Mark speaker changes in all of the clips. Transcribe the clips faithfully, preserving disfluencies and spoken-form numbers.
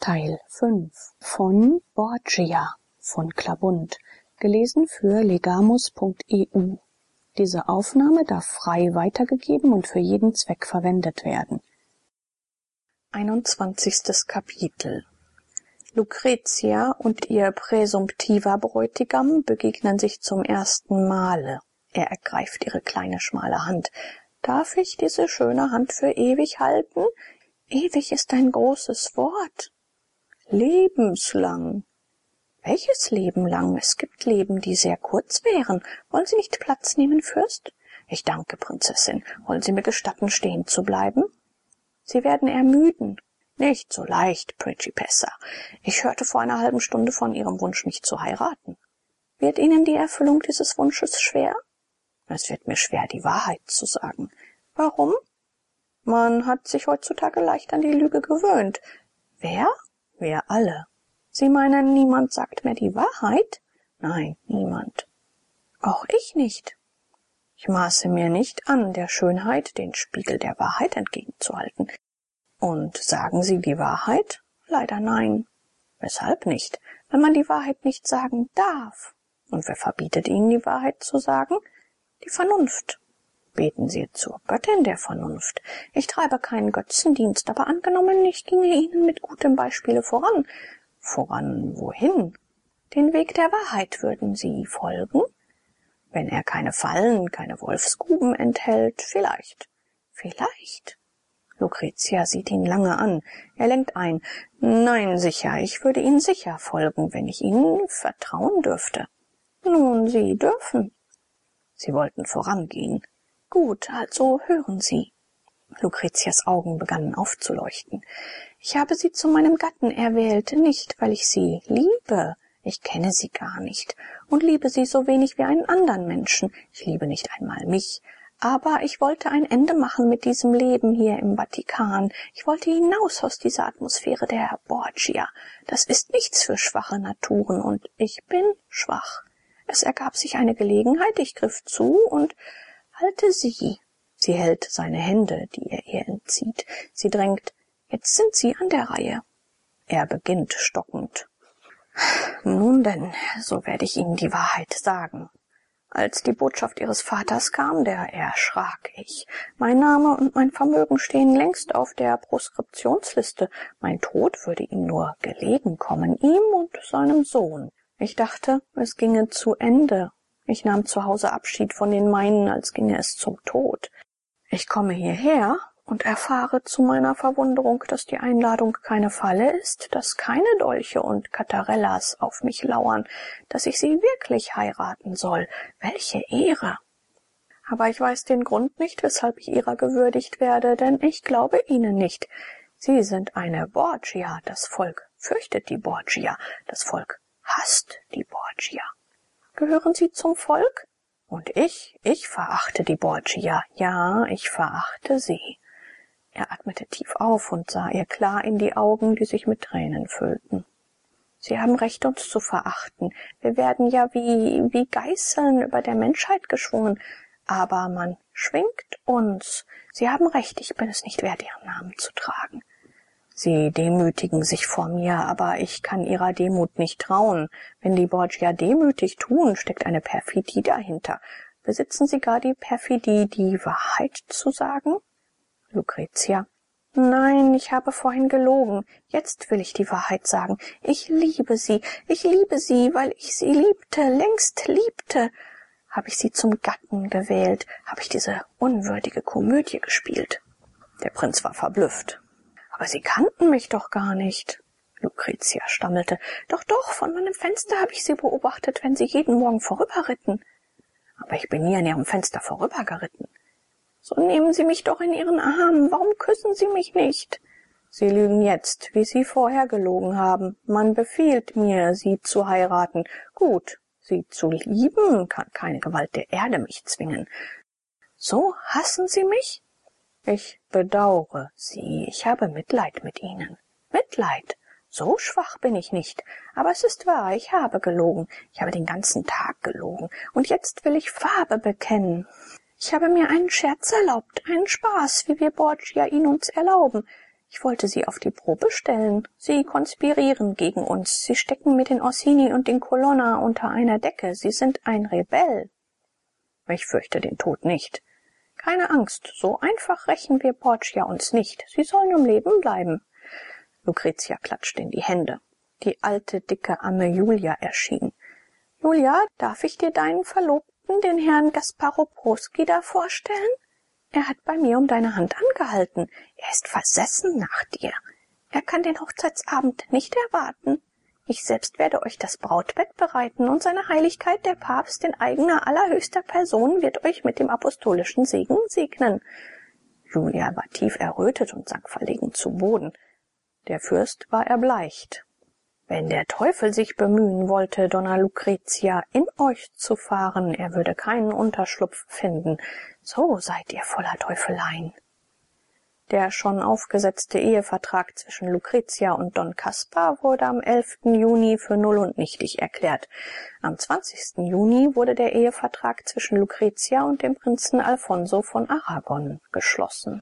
Speaker 1: Teil fünf von Borgia von Klabund, gelesen für legamus punkt e u. Diese Aufnahme darf frei weitergegeben und für jeden Zweck verwendet werden. einundzwanzigstes Kapitel. Lucretia und ihr präsumptiver Bräutigam begegnen sich zum ersten Male. Er ergreift ihre kleine, schmale Hand. »Darf ich diese schöne Hand für ewig halten? Ewig ist ein großes Wort. Lebenslang. Welches Leben lang? Es gibt Leben, die sehr kurz wären. Wollen Sie nicht Platz nehmen, Fürst? Ich danke, Prinzessin. Wollen Sie mir gestatten, stehen zu bleiben? Sie werden ermüden. Nicht so leicht, Principessa. Ich hörte vor einer halben Stunde von Ihrem Wunsch, mich zu heiraten. Wird Ihnen die Erfüllung dieses Wunsches schwer? Es wird mir schwer, die Wahrheit zu sagen. Warum? Man hat sich heutzutage leicht an die Lüge gewöhnt. Wer? Wir alle. Sie meinen, niemand sagt mehr die Wahrheit? Nein, niemand. Auch ich nicht. Ich maße mir nicht an, der Schönheit den Spiegel der Wahrheit entgegenzuhalten. Und sagen Sie die Wahrheit? Leider nein. Weshalb nicht? Weil man die Wahrheit nicht sagen darf. Und wer verbietet Ihnen, die Wahrheit zu sagen? Die Vernunft. Beten Sie zur Göttin der Vernunft. Ich treibe keinen Götzendienst, aber angenommen, ich ginge Ihnen mit gutem Beispiele voran. Voran wohin? Den Weg der Wahrheit würden Sie folgen? Wenn er keine Fallen, keine Wolfsgruben enthält, vielleicht. Vielleicht. Lucretia sieht ihn lange an. Er lenkt ein. Nein, sicher, ich würde Ihnen sicher folgen, wenn ich Ihnen vertrauen dürfte. Nun, Sie dürfen. Sie wollten vorangehen. Gut, also hören Sie. Lucretias Augen begannen aufzuleuchten. Ich habe Sie zu meinem Gatten erwählt, nicht, weil ich Sie liebe. Ich kenne Sie gar nicht und liebe Sie so wenig wie einen anderen Menschen. Ich liebe nicht einmal mich. Aber ich wollte ein Ende machen mit diesem Leben hier im Vatikan. Ich wollte hinaus aus dieser Atmosphäre der Borgia. Das ist nichts für schwache Naturen und ich bin schwach. Es ergab sich eine Gelegenheit, ich griff zu und halte Sie. Sie hält seine Hände, die er ihr entzieht. Sie drängt, jetzt sind Sie an der Reihe. Er beginnt stockend. Nun denn, so werde ich Ihnen die Wahrheit sagen. Als die Botschaft Ihres Vaters kam, der erschrak ich. Mein Name und mein Vermögen stehen längst auf der Proskriptionsliste. Mein Tod würde ihm nur gelegen kommen, ihm und seinem Sohn. Ich dachte, es ginge zu Ende. Ich nahm zu Hause Abschied von den meinen, als ginge es zum Tod. Ich komme hierher und erfahre zu meiner Verwunderung, dass die Einladung keine Falle ist, dass keine Dolche und Katarellas auf mich lauern, dass ich sie wirklich heiraten soll. Welche Ehre! Aber ich weiß den Grund nicht, weshalb ich ihrer gewürdigt werde, denn ich glaube Ihnen nicht. Sie sind eine Borgia, das Volk fürchtet die Borgia, das Volk hasst die Borgia. Gehören Sie zum Volk? Und ich, ich verachte die Borgia. Ja, ich verachte sie. Er atmete tief auf und sah ihr klar in die Augen, die sich mit Tränen füllten. Sie haben recht, uns zu verachten. Wir werden ja wie, wie Geißeln über der Menschheit geschwungen. Aber man schwingt uns. Sie haben recht, ich bin es nicht wert, Ihren Namen zu tragen. Sie demütigen sich vor mir, aber ich kann ihrer Demut nicht trauen. Wenn die Borgia demütig tun, steckt eine Perfidie dahinter. Besitzen Sie gar die Perfidie, die Wahrheit zu sagen? Lucretia. Nein, ich habe vorhin gelogen. Jetzt will ich die Wahrheit sagen. Ich liebe Sie. Ich liebe Sie, weil ich Sie liebte, längst liebte. Habe ich Sie zum Gatten gewählt? Habe ich diese unwürdige Komödie gespielt? Der Prinz war verblüfft. Aber Sie kannten mich doch gar nicht. Lucretia stammelte. Doch, doch, von meinem Fenster habe ich Sie beobachtet, wenn Sie jeden Morgen vorüberritten. Aber ich bin nie an Ihrem Fenster vorübergeritten. So nehmen Sie mich doch in Ihren Arm. Warum küssen Sie mich nicht? Sie lügen jetzt, wie Sie vorher gelogen haben. Man befiehlt mir, Sie zu heiraten. Gut, Sie zu lieben kann keine Gewalt der Erde mich zwingen. So hassen Sie mich? Ich bedaure Sie. Ich habe Mitleid mit Ihnen. Mitleid? So schwach bin ich nicht. Aber es ist wahr, ich habe gelogen. Ich habe den ganzen Tag gelogen. Und jetzt will ich Farbe bekennen. Ich habe mir einen Scherz erlaubt, einen Spaß, wie wir Borgia ihn uns erlauben. Ich wollte sie auf die Probe stellen. Sie konspirieren gegen uns. Sie stecken mit den Orsini und den Colonna unter einer Decke. Sie sind ein Rebell. Ich fürchte den Tod nicht. Keine Angst, so einfach rächen wir Borgia uns nicht. Sie sollen am Leben bleiben. Lucretia klatschte in die Hände. Die alte, dicke Amme Julia erschien. »Julia, darf ich dir deinen Verlobten, den Herrn Gasparo-Proski, da vorstellen? Er hat bei mir um deine Hand angehalten. Er ist versessen nach dir. Er kann den Hochzeitsabend nicht erwarten. Ich selbst werde euch das Brautbett bereiten, und seine Heiligkeit, der Papst, in eigener allerhöchster Person, wird euch mit dem apostolischen Segen segnen.« Julia war tief errötet und sank verlegen zu Boden. Der Fürst war erbleicht. »Wenn der Teufel sich bemühen wollte, Donna Lucretia, in euch zu fahren, er würde keinen Unterschlupf finden. So seid ihr voller Teufeleien.« Der schon aufgesetzte Ehevertrag zwischen Lucretia und Don Caspar wurde am elften Juni für null und nichtig erklärt. Am zwanzigsten Juni wurde der Ehevertrag zwischen Lucretia und dem Prinzen Alfonso von Aragon geschlossen.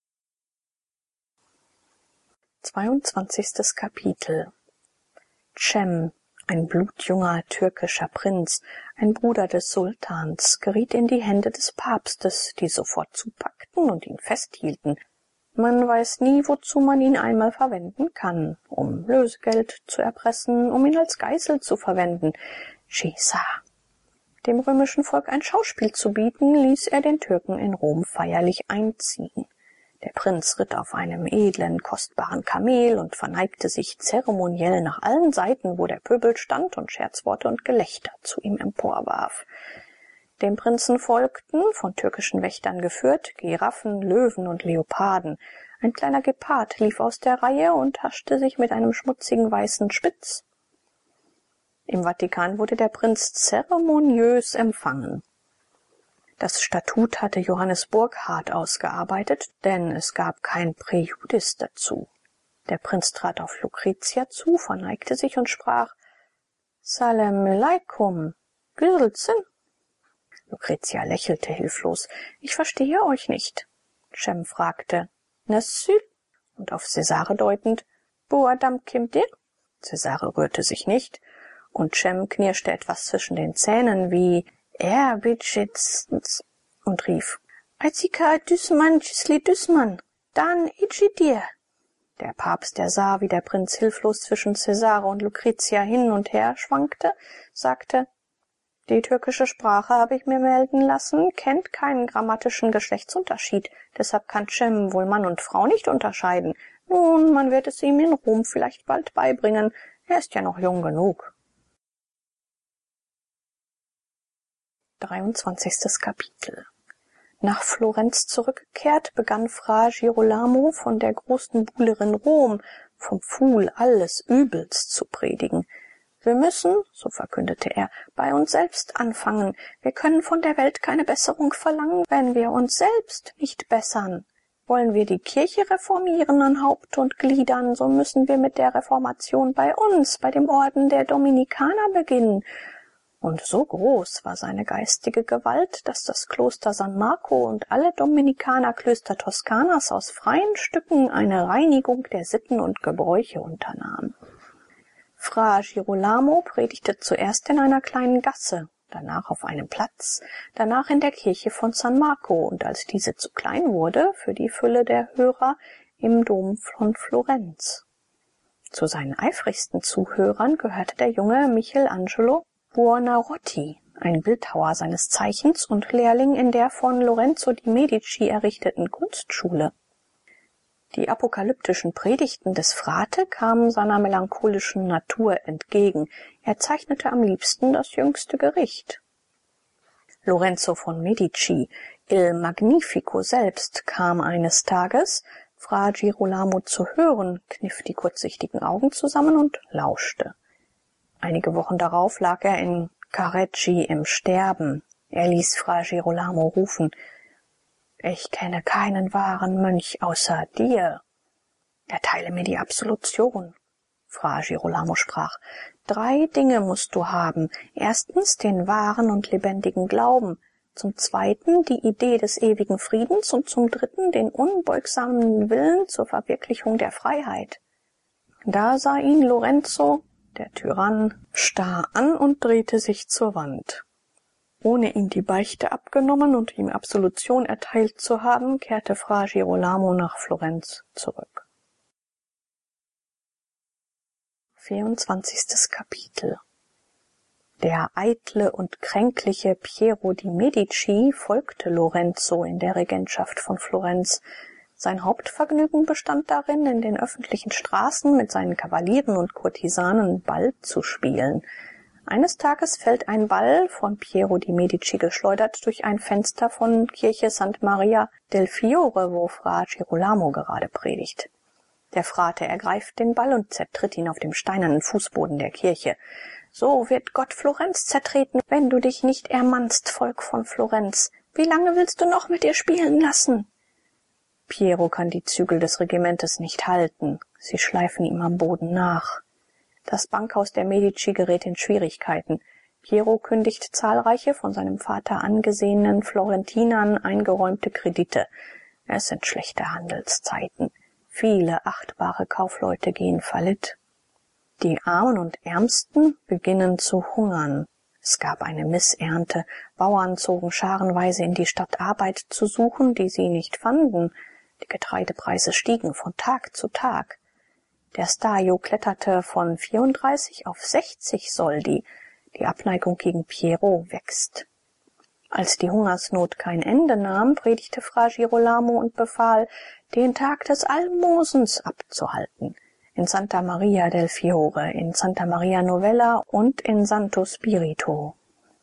Speaker 1: zweiundzwanzigstes Kapitel. Cem, ein blutjunger türkischer Prinz, ein Bruder des Sultans, geriet in die Hände des Papstes, die sofort zupackten und ihn festhielten. Man weiß nie, wozu man ihn einmal verwenden kann, um Lösegeld zu erpressen, um ihn als Geißel zu verwenden. Caesar. Dem römischen Volk ein Schauspiel zu bieten, ließ er den Türken in Rom feierlich einziehen. Der Prinz ritt auf einem edlen, kostbaren Kamel und verneigte sich zeremoniell nach allen Seiten, wo der Pöbel stand und Scherzworte und Gelächter zu ihm emporwarf. Dem Prinzen folgten, von türkischen Wächtern geführt, Giraffen, Löwen und Leoparden. Ein kleiner Gepard lief aus der Reihe und haschte sich mit einem schmutzigen weißen Spitz. Im Vatikan wurde der Prinz zeremoniös empfangen. Das Statut hatte Johannes Burckhardt ausgearbeitet, denn es gab kein Präjudiz dazu. Der Prinz trat auf Lucretia zu, verneigte sich und sprach: »Salam alaikum, Güselzen.« Lucretia lächelte hilflos. »Ich verstehe euch nicht.« Cem fragte: »Nasül?« und auf Cesare deutend: »Bu adam kimdir?« Cesare rührte sich nicht, und Cem knirschte etwas zwischen den Zähnen wie Er bitschitz und rief: »Aizika Düsman Cisli Düsman, dann Ichidir.« Der Papst, der sah, wie der Prinz hilflos zwischen Cesare und Lucretia hin und her schwankte, sagte: »Die türkische Sprache, habe ich mir melden lassen, kennt keinen grammatischen Geschlechtsunterschied. Deshalb kann Cem wohl Mann und Frau nicht unterscheiden. Nun, man wird es ihm in Rom vielleicht bald beibringen. Er ist ja noch jung genug.« dreiundzwanzigstes Kapitel. Nach Florenz zurückgekehrt, begann Fra Girolamo von der großen Buhlerin Rom, vom Pfuhl alles Übels zu predigen. »Wir müssen«, so verkündete er, »bei uns selbst anfangen. Wir können von der Welt keine Besserung verlangen, wenn wir uns selbst nicht bessern. Wollen wir die Kirche reformieren an Haupt und Gliedern, so müssen wir mit der Reformation bei uns, bei dem Orden der Dominikaner beginnen.« Und so groß war seine geistige Gewalt, dass das Kloster San Marco und alle Dominikanerklöster Toskanas aus freien Stücken eine Reinigung der Sitten und Gebräuche unternahmen. Fra Girolamo predigte zuerst in einer kleinen Gasse, danach auf einem Platz, danach in der Kirche von San Marco und als diese zu klein wurde für die Fülle der Hörer, im Dom von Florenz. Zu seinen eifrigsten Zuhörern gehörte der junge Michelangelo Buonarroti, ein Bildhauer seines Zeichens und Lehrling in der von Lorenzo di Medici errichteten Kunstschule. Die apokalyptischen Predigten des Frate kamen seiner melancholischen Natur entgegen. Er zeichnete am liebsten das jüngste Gericht. Lorenzo von Medici, Il Magnifico selbst, kam eines Tages, Fra Girolamo zu hören, kniff die kurzsichtigen Augen zusammen und lauschte. Einige Wochen darauf lag er in Careggi im Sterben. Er ließ Fra Girolamo rufen: »Ich kenne keinen wahren Mönch außer dir. Erteile mir die Absolution.« Fra Girolamo sprach: »Drei Dinge musst du haben. Erstens den wahren und lebendigen Glauben, zum zweiten die Idee des ewigen Friedens und zum dritten den unbeugsamen Willen zur Verwirklichung der Freiheit. Da sah ihn Lorenzo, der Tyrann, starr an und drehte sich zur Wand. Ohne ihm die Beichte abgenommen und ihm Absolution erteilt zu haben, kehrte Fra Girolamo nach Florenz zurück. vierundzwanzigstes Kapitel. Der eitle und kränkliche Piero di Medici folgte Lorenzo in der Regentschaft von Florenz. Sein Hauptvergnügen bestand darin, in den öffentlichen Straßen mit seinen Kavalieren und Kurtisanen Ball zu spielen. Eines Tages fällt ein Ball, von Piero di Medici geschleudert, durch ein Fenster von Kirche Santa Maria del Fiore, wo Fra Girolamo gerade predigt. Der Frate ergreift den Ball und zertritt ihn auf dem steinernen Fußboden der Kirche. »So wird Gott Florenz zertreten, wenn du dich nicht ermannst, Volk von Florenz. Wie lange willst du noch mit dir spielen lassen?« Piero kann die Zügel des Regimentes nicht halten. Sie schleifen ihm am Boden nach. Das Bankhaus der Medici gerät in Schwierigkeiten. Piero kündigt zahlreiche, von seinem Vater angesehenen Florentinern eingeräumte Kredite. Es sind schlechte Handelszeiten. Viele achtbare Kaufleute gehen fallitt. Die Armen und Ärmsten beginnen zu hungern. Es gab eine Missernte. Bauern zogen scharenweise in die Stadt Arbeit zu suchen, die sie nicht fanden. Die Getreidepreise stiegen von Tag zu Tag. Der Stajo kletterte von vierunddreißig auf sechzig Soldi. Die Abneigung gegen Piero wächst. Als die Hungersnot kein Ende nahm, predigte Fra Girolamo und befahl, den Tag des Almosens abzuhalten. In Santa Maria del Fiore, in Santa Maria Novella und in Santo Spirito.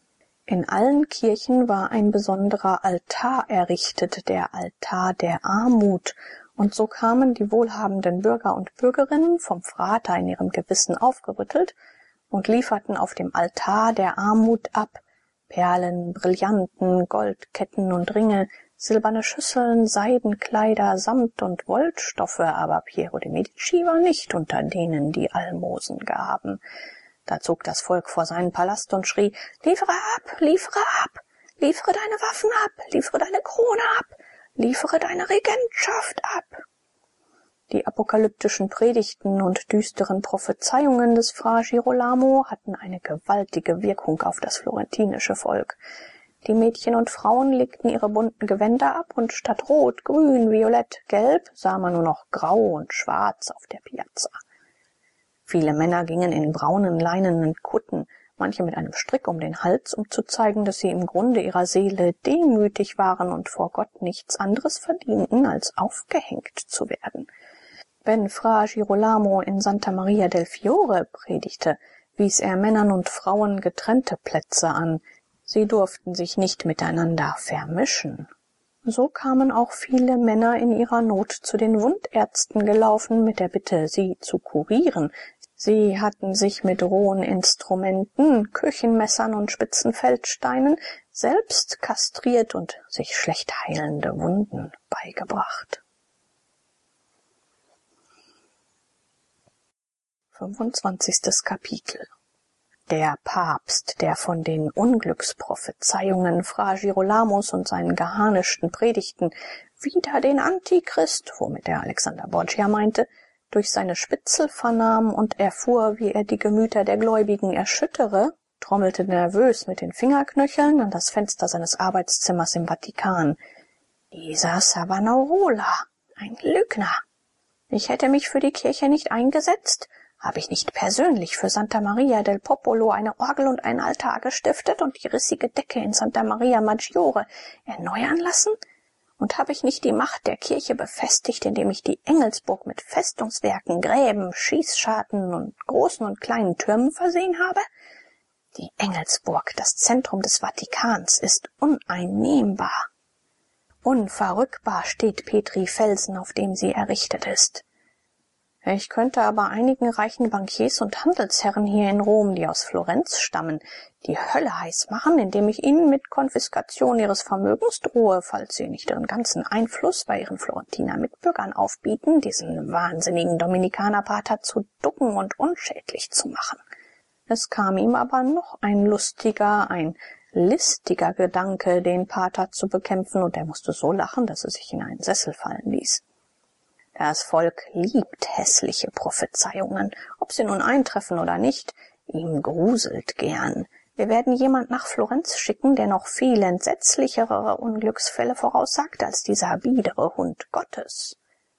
Speaker 1: In allen Kirchen war ein besonderer Altar errichtet, der Altar der Armut, und so kamen die wohlhabenden Bürger und Bürgerinnen vom Frater in ihrem Gewissen aufgerüttelt und lieferten auf dem Altar der Armut ab Perlen, Brillanten, Goldketten und Ringe, silberne Schüsseln, Seidenkleider, Samt und Wollstoffe, aber Piero de Medici war nicht unter denen, die Almosen gaben. Da zog das Volk vor seinen Palast und schrie, »Liefere ab, liefere ab, liefere deine Waffen ab, liefere deine Krone ab, liefere deine Regentschaft ab.« Die apokalyptischen Predigten und düsteren Prophezeiungen des Fra Girolamo hatten eine gewaltige Wirkung auf das florentinische Volk. Die Mädchen und Frauen legten ihre bunten Gewänder ab, und statt Rot, Grün, Violett, Gelb sah man nur noch Grau und Schwarz auf der Piazza. Viele Männer gingen in braunen leinenen Kutten, manche mit einem Strick um den Hals, um zu zeigen, dass sie im Grunde ihrer Seele demütig waren und vor Gott nichts anderes verdienten, als aufgehängt zu werden. Wenn Fra Girolamo in Santa Maria del Fiore predigte, wies er Männern und Frauen getrennte Plätze an. Sie durften sich nicht miteinander vermischen. So kamen auch viele Männer in ihrer Not zu den Wundärzten gelaufen, mit der Bitte, sie zu kurieren. Sie hatten sich mit rohen Instrumenten, Küchenmessern und spitzen Feldsteinen selbst kastriert und sich schlecht heilende Wunden beigebracht. fünfundzwanzigstes Kapitel. Der Papst, der von den Unglücksprophezeiungen Fra Girolamos und seinen geharnischten Predigten wider den Antichrist, womit er Alexander Borgia meinte, durch seine Spitzel vernahm und erfuhr, wie er die Gemüter der Gläubigen erschüttere, trommelte nervös mit den Fingerknöcheln an das Fenster seines Arbeitszimmers im Vatikan. Dieser Savonarola, ein Lügner. Ich hätte mich für die Kirche nicht eingesetzt, habe ich nicht persönlich für Santa Maria del Popolo eine Orgel und einen Altar gestiftet und die rissige Decke in Santa Maria Maggiore erneuern lassen? Und habe ich nicht die Macht der Kirche befestigt, indem ich die Engelsburg mit Festungswerken, Gräben, Schießscharten und großen und kleinen Türmen versehen habe? Die Engelsburg, das Zentrum des Vatikans, ist uneinnehmbar. Unverrückbar steht Petri Felsen, auf dem sie errichtet ist. Ich könnte aber einigen reichen Bankiers und Handelsherren hier in Rom, die aus Florenz stammen, die Hölle heiß machen, indem ich ihnen mit Konfiskation ihres Vermögens drohe, falls sie nicht ihren ganzen Einfluss bei ihren Florentiner Mitbürgern aufbieten, diesen wahnsinnigen Dominikanerpater zu ducken und unschädlich zu machen. Es kam ihm aber noch ein lustiger, ein listiger Gedanke, den Pater zu bekämpfen, und er musste so lachen, dass er sich in einen Sessel fallen ließ. Das Volk liebt hässliche Prophezeiungen, ob sie nun eintreffen oder nicht, ihm gruselt gern. Wir werden jemand nach Florenz schicken, der noch viel entsetzlichere Unglücksfälle voraussagt als dieser biedere Hund Gottes.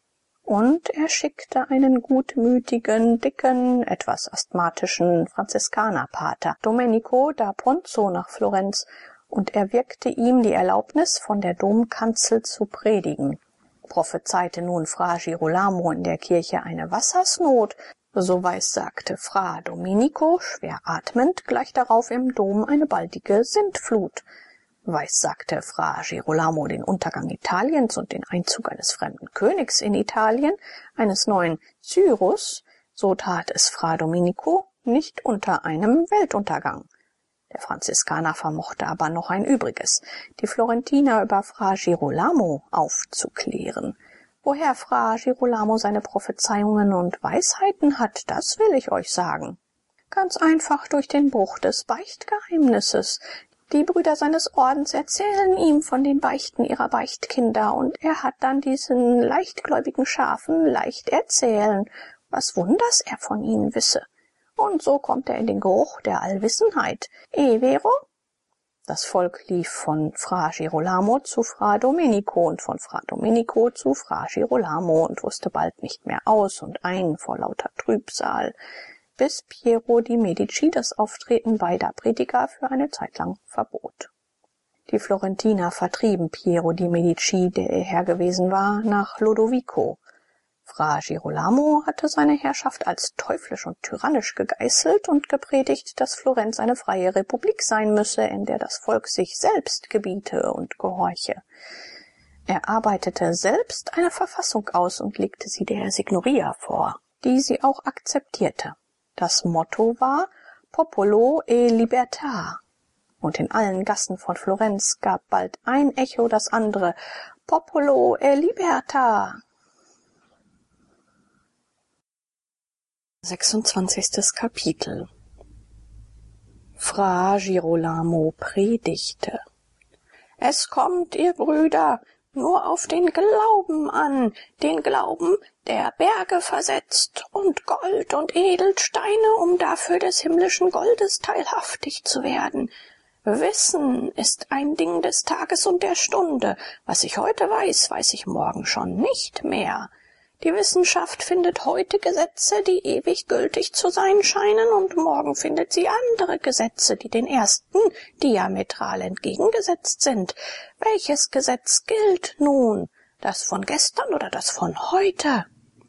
Speaker 1: Und er schickte einen gutmütigen, dicken, etwas asthmatischen Franziskanerpater, Domenico da Ponzo, nach Florenz, und erwirkte ihm die Erlaubnis, von der Domkanzel zu predigen. Prophezeite nun Fra Girolamo in der Kirche eine Wassersnot, so weissagte Fra Domenico, schwer atmend, gleich darauf im Dom eine baldige Sintflut. Weissagte Fra Girolamo den Untergang Italiens und den Einzug eines fremden Königs in Italien, eines neuen Cyrus, so tat es Fra Domenico nicht unter einem Weltuntergang. Der Franziskaner vermochte aber noch ein Übriges, die Florentiner über Fra Girolamo aufzuklären. Woher Fra Girolamo seine Prophezeiungen und Weisheiten hat, das will ich euch sagen. Ganz einfach durch den Bruch des Beichtgeheimnisses. Die Brüder seines Ordens erzählen ihm von den Beichten ihrer Beichtkinder, und er hat dann diesen leichtgläubigen Schafen leicht erzählen, was Wunders er von ihnen wisse. Und so kommt er in den Geruch der Allwissenheit. Eh, vero? Das Volk lief von Fra Girolamo zu Fra Domenico und von Fra Domenico zu Fra Girolamo und wusste bald nicht mehr aus und ein vor lauter Trübsal, bis Piero di Medici das Auftreten beider Prediger für eine Zeit lang verbot. Die Florentiner vertrieben Piero di Medici, der ihr Herr gewesen war, nach Lodovico. Fra Girolamo hatte seine Herrschaft als teuflisch und tyrannisch gegeißelt und gepredigt, dass Florenz eine freie Republik sein müsse, in der das Volk sich selbst gebiete und gehorche. Er arbeitete selbst eine Verfassung aus und legte sie der Signoria vor, die sie auch akzeptierte. Das Motto war Popolo e Libertà. Und in allen Gassen von Florenz gab bald ein Echo das andere, Popolo e Libertà. sechsundzwanzigstes Kapitel. Fra Girolamo predigte. Es kommt, ihr Brüder, nur auf den Glauben an, den Glauben, der Berge versetzt, und Gold und Edelsteine, um dafür des himmlischen Goldes teilhaftig zu werden. Wissen ist ein Ding des Tages und der Stunde. Was ich heute weiß, weiß ich morgen schon nicht mehr. Die Wissenschaft findet heute Gesetze, die ewig gültig zu sein scheinen, und morgen findet sie andere Gesetze, die den ersten diametral entgegengesetzt sind. Welches Gesetz gilt nun? Das von gestern oder das von heute?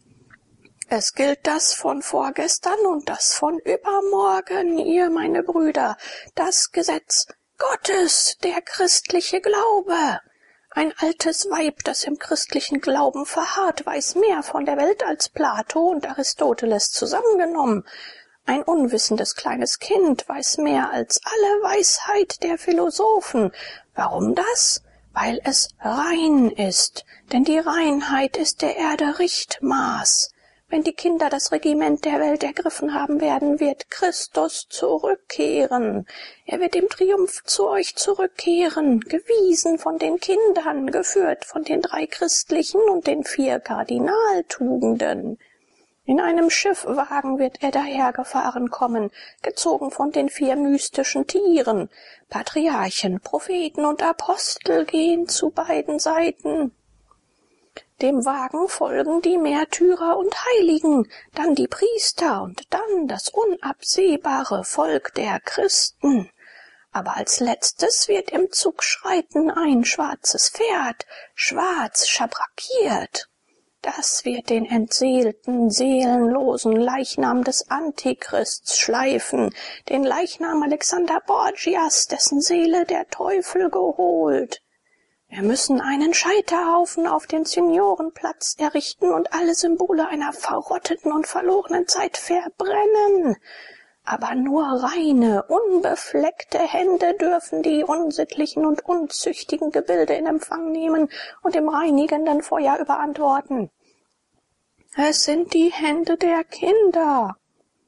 Speaker 1: Es gilt das von vorgestern und das von übermorgen, ihr meine Brüder, das Gesetz Gottes, der christliche Glaube. Ein altes Weib, das im christlichen Glauben verharrt, weiß mehr von der Welt als Plato und Aristoteles zusammengenommen. Ein unwissendes kleines Kind weiß mehr als alle Weisheit der Philosophen. Warum das? Weil es rein ist, denn die Reinheit ist der Erde Richtmaß. Wenn die Kinder das Regiment der Welt ergriffen haben werden, wird Christus zurückkehren. Er wird im Triumph zu euch zurückkehren, gewiesen von den Kindern, geführt von den drei christlichen und den vier Kardinaltugenden. In einem Schiffwagen wird er dahergefahren kommen, gezogen von den vier mystischen Tieren. Patriarchen, Propheten und Apostel gehen zu beiden Seiten. Dem Wagen folgen die Märtyrer und Heiligen, dann die Priester und dann das unabsehbare Volk der Christen. Aber als letztes wird im Zug schreiten ein schwarzes Pferd, schwarz schabrackiert. Das wird den entseelten, seelenlosen Leichnam des Antichrists schleifen, den Leichnam Alexander Borgias, dessen Seele der Teufel geholt. Wir müssen einen Scheiterhaufen auf den Signorenplatz errichten und alle Symbole einer verrotteten und verlorenen Zeit verbrennen. Aber nur reine, unbefleckte Hände dürfen die unsittlichen und unzüchtigen Gebilde in Empfang nehmen und im reinigenden Feuer überantworten. Es sind die Hände der Kinder.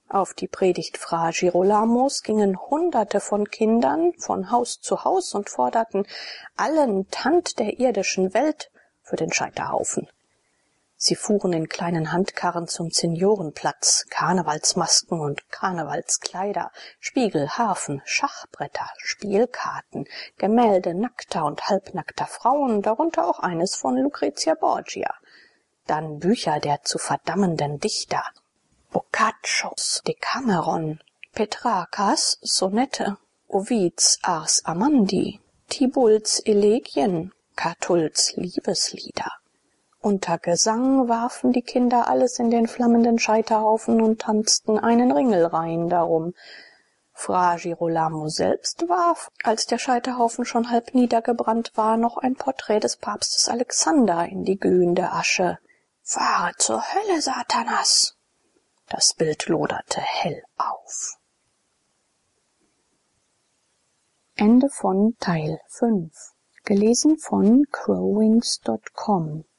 Speaker 1: Auf die Predigt Fra Girolamos gingen Hunderte von Kindern von Haus zu Haus und forderten allen Tand der irdischen Welt für den Scheiterhaufen. Sie fuhren in kleinen Handkarren zum Seniorenplatz, Karnevalsmasken und Karnevalskleider, Spiegel, Harfen, Schachbretter, Spielkarten, Gemälde nackter und halbnackter Frauen, darunter auch eines von Lucrezia Borgia. Dann Bücher der zu verdammenden Dichter, Boccaccios Decameron, Petrarcas Sonette, Ovids Ars Amandi, Tibuls Elegien, Catulls Liebeslieder. Unter Gesang warfen die Kinder alles in den flammenden Scheiterhaufen und tanzten einen Ringelreihen darum. Fra Girolamo selbst warf, als der Scheiterhaufen schon halb niedergebrannt war, noch ein Porträt des Papstes Alexander in die glühende Asche. »Fahre zur Hölle, Satanas!« Das Bild loderte hell auf. Ende von Teil fünf. Gelesen von crowwings Punkt com